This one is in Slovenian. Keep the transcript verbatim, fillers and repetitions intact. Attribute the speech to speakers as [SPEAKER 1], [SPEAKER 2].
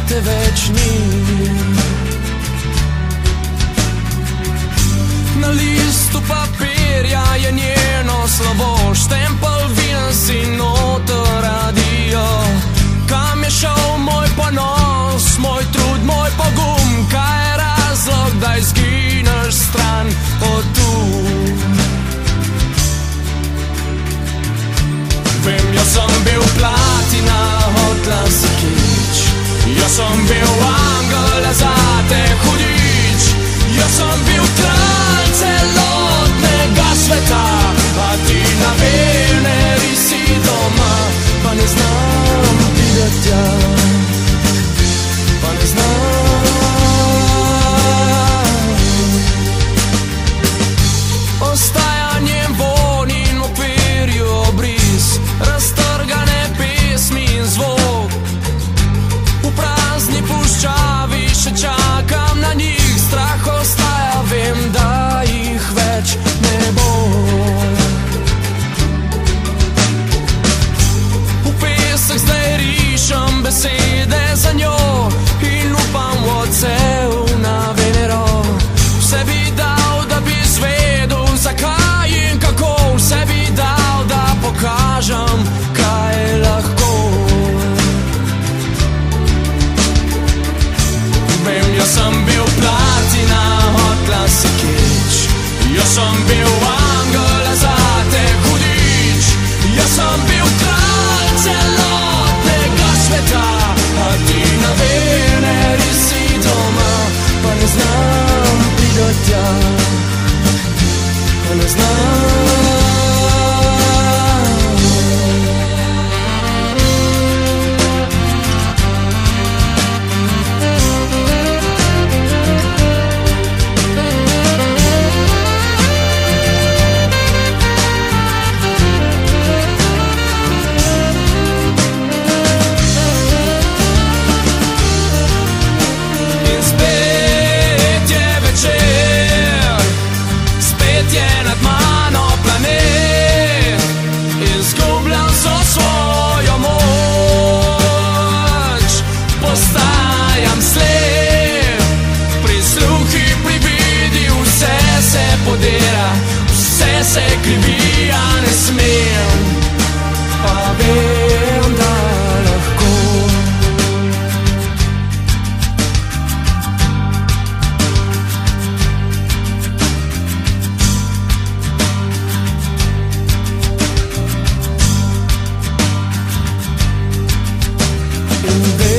[SPEAKER 1] te več ni. Na listu papirja je njeno slovo, štempel vin si noter radio. Kam je šel moj ponos, moj trud, moj pogum, kaj je razlog, da izgineš stran od tu? Vem, jaz sem bil platina, hotla si kič. Jaz sem bil angel, zate hudič. Jaz sem bil kralj celotnega sveta, a ti na Veneri si doma, pa ne znam videti tja, pa ne znam. Ostaja njen von in v perju obris, raztrgane pesmi in zvok. V prazni puščavi še čakam na njih, strah ostaja, vem, da jih več ne bo. V pesek zdaj rišem besede za njo in upam v odsev na Venero. Vse bi dal, da bi zvedel, zakaj in kako. Vse bi dal, da pokažem, kaj lahko. Vem, jaz sem bil platina, hotla si kič. Jaz sem bil angel, zate hudič. Jaz sem bil kralj celotnega sveta, a ti na Veneri si doma, pa ne znam videti tja, pa ne znam. Vse se krivi, a ne smem, pa vem, da lahko. In vem,